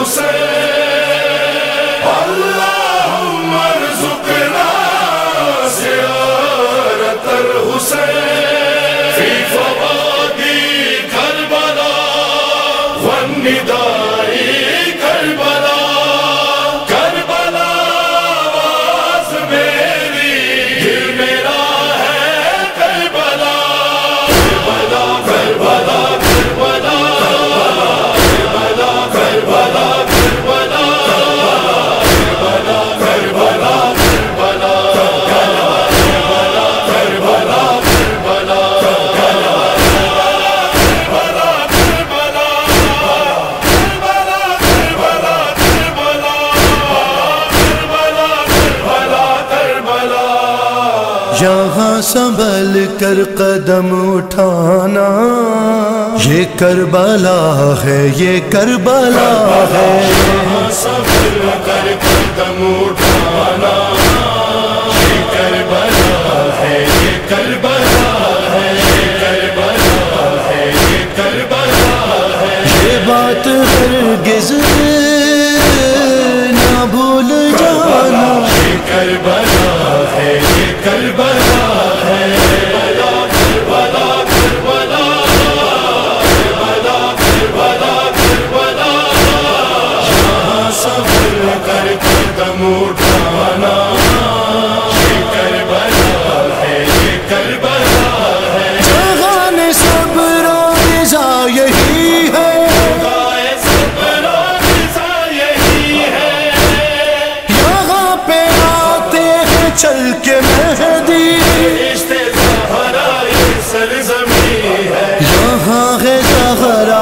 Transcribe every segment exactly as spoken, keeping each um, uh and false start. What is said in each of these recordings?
الحسین اللہم ارزقنا زیارت الحسین فی فوادی کربلا والنداء کربلا کربلا آواز میری دل میرا ہے کربلا کربلا کربلا کربلا کربلا کربلا کربلا کربلا کربلا یہاں سنبھل کر قدم اٹھانا، یہ کربلا ہے، یہ کربلا ہے۔ یہاں سنبھل کر قدم اٹھانا، یہ کربلا ہے، یہ کربلا ہے، یہ کربلا ہے، یہ کربلا ہے۔ یہ بات ہرگز نہ بھول جانا، یہ کربلا ہے، یہ کربلا ہے، کربلا کربلا کربلا کربلا کربلا کربلا۔ یہاں سنبھل کر قدم اٹھانا، یہ کربلا ہے، یہ کربلا ہے۔ جہان صبر و رضا یہی ہے، گائے صبر و رضا یہی ہے۔ یہاں پہ آتے ہیں چل کے مہدی، عشق زہرا یہ سرزمین ہے۔ یہاں ہے زہرا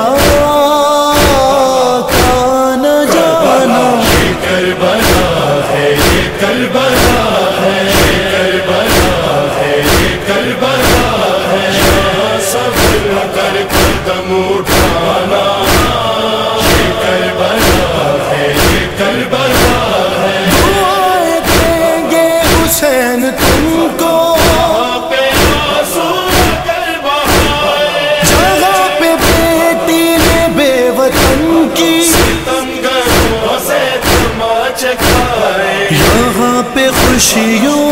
کا نہ جانا، یہ کربلا ہے، یہ کربلا ہے، یہ کربلا ہے، یہ کربلا ہے۔ یہاں سنبھل کر قدم اٹھانا، یہ کربلا ہے، یہ کربلا ہے۔ دعائیں دیں گے حسین تم کو، وہاں پہ آنسو کر بہائے، جگہ پہ بیٹی نے بے وطن کی، ستمگروں سے تماچے کھائے۔ یہاں پہ خوشیوں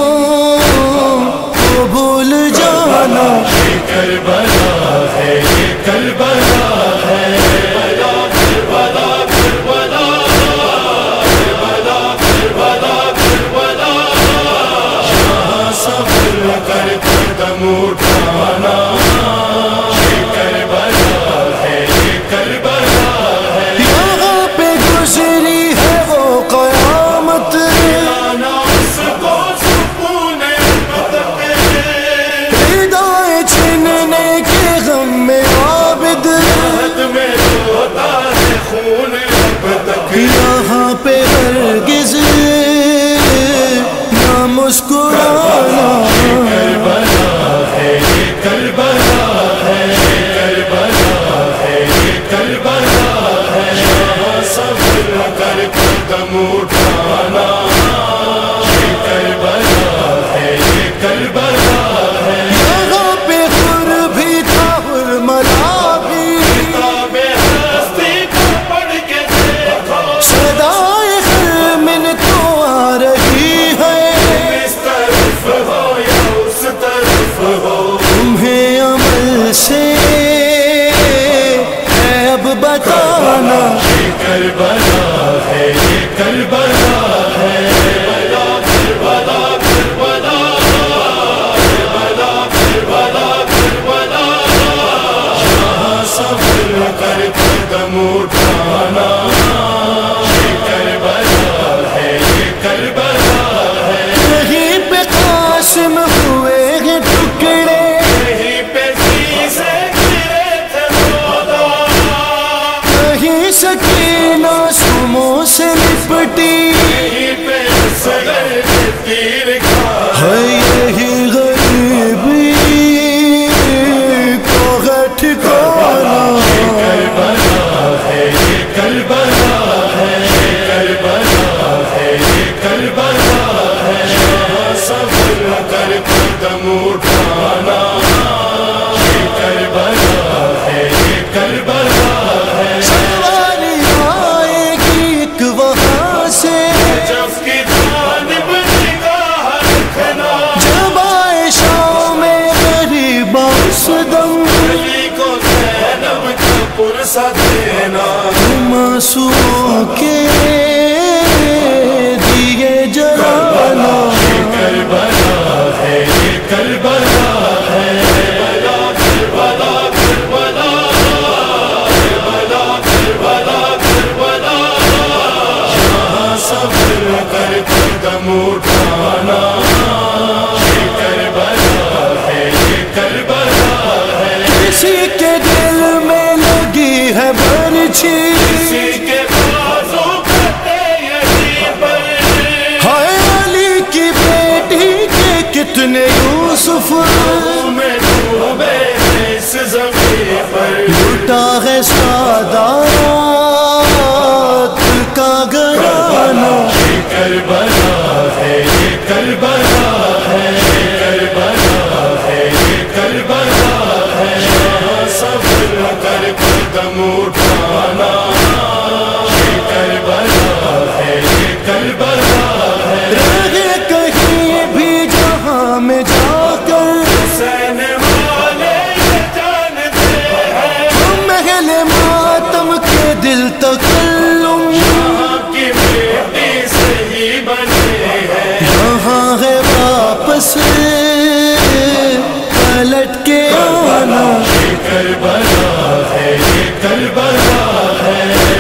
کو بھول جانا، یہ کربلا ہے، یہ کربلا ہے، کربلا کربلا کربلا کربلا کربلا کربلا۔ یہاں سنبھل کر قدم اٹھانا، یہ کربلا ہے، یہ کربلا ہے۔ یہاں پہ گزری ہے وہ قیامت، لانا اس کو سکون بدقے، ہدایت چھننے کے غم میں عابد، عہد میں روتا ہے خون بدقے۔ یہاں پہ ہرگز نہ مسکرانا، کربلا ہے، یہ کربلا ہے، یہ کربلا ہے، یہ کربلا ہے۔ یہاں سنبھل کر قدم اٹھانا، یہ کربلا ہے، یہ کربلا ہے۔ یہاں پہ خور بھی تھا حرملا بھی، کتاب ہستی کو پڑھ کے دیکھو، صدائے خرمن تو آ رہی ہے، اس طرف ہو یا اس طرف ہو۔ تمہیں عمل سے ہے اب بتانا، یہ کربلا ہے، یہ کربلا ہے، کربلا کربلا کربلا کربلا کربلا کربلا۔ یہاں سنبھل کر قدم اٹھانا، یہ کربلا ہے، یہ کربلا ہے۔ یہیں پہ قاسم ہوئے ہیں ٹکڑے، یہیں پہ سے گرے تھے مولا، کہیں سکینہ سموں سے لپٹی، سا دینا معصوموں کے دیے جلانا یہ کربلا ہے یہ کربلا ہے کربلا کربلا کربلا کربلا کربلا کربلا یہاں صبر کر قدم اٹھانا یہ کربلا ہے یہ کربلا ہے کسی کے دل میں لگی ہے برچھی کسی کے بازو کٹے یہی پر ہائے علی کی بیٹی کے کتنے یوسف میں ڈوبے اس زمین پر لوٹا ہے سادات کا گھرانہ یہ کربلا ہے یہ کربلا ہے یہ کربلا ہے یہ کربلا ہے یہاں صبر کر قدم اٹھانا یہ کربلا ہے یہ کربلا ہے رہے کہیں بھی جہاں میں جا کر حسین والے یہ جانتے ہیں محل ماتم کے دل تکلم یہاں کی بیٹی سے ہی بنے ہیں یہاں ہے واپس پلٹ کے آنا یہ کربلا ہے یہ کربلا ہے